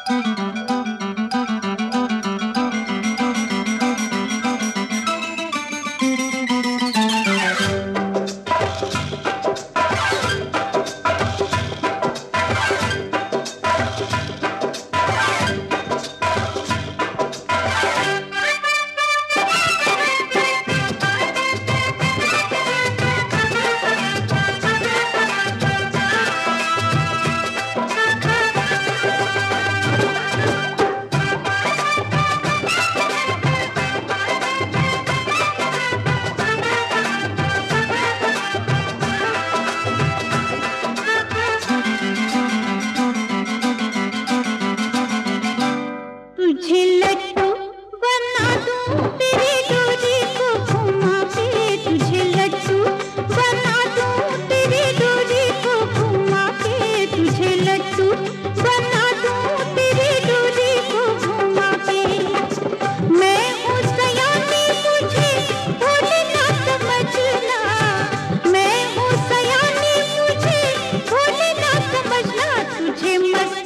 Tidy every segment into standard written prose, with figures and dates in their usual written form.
तुझे लट्टू बना दूं तेरी डोरी को घुमा के, तुझे लट्टू बना दूं तेरी डोरी को घुमा के, तुझे लट्टू बना दूं तेरी डोरी को घुमा के। मैं हूँ सयानी मुझे भोले ना समझना, मैं हूँ सयानी मुझे भोले ना समझना। तुझे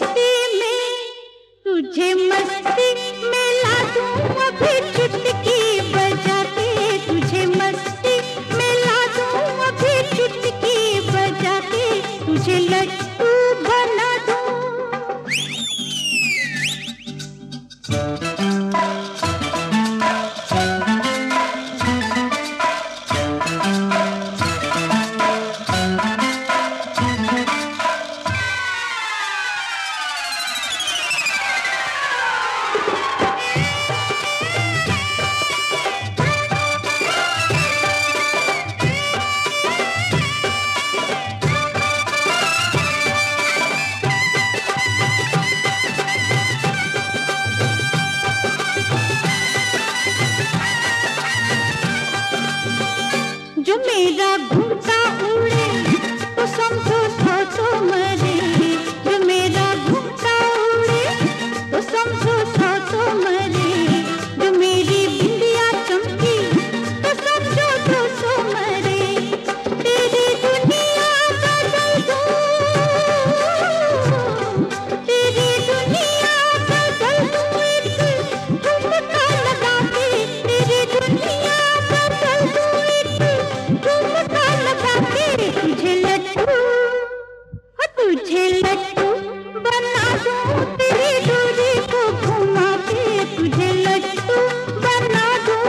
मस्ती में ला दूं अभी चुटकी बजा के, तुझे मस्ती में ला दूं अभी चुटकी बजा के, तुझे लट्टू बना दूं। जो मेरा घूमता उड़े तो समझो तो मरे, जो मेरा घूमता उड़े तो समझो तो मरे, जो मेरी बिंदिया चमकी तो समझो तो मरे। तेरी दुनिया बदल दूं, तेरी दुनिया बदल दूं एक ठुमका लगा के, तेरी दुनिया बदल दूं एक ठुमका लगा के। तुझे लट्टू बना दूं तेरी डोरी को घुमा के, तुझे लट्टू बना दूं।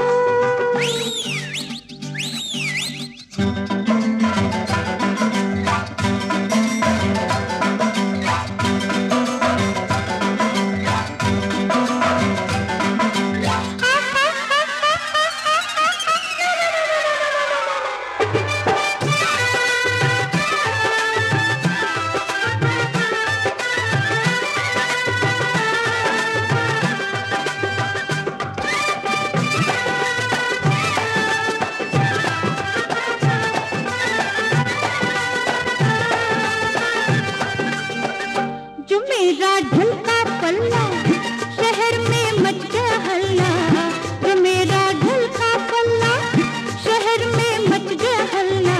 जो मेरा ढलका पल्ला शहर में मच गया हल्ला, जो मेरा ढलका पल्ला शहर में मच गया हल्ला।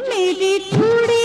मेरे थोड़े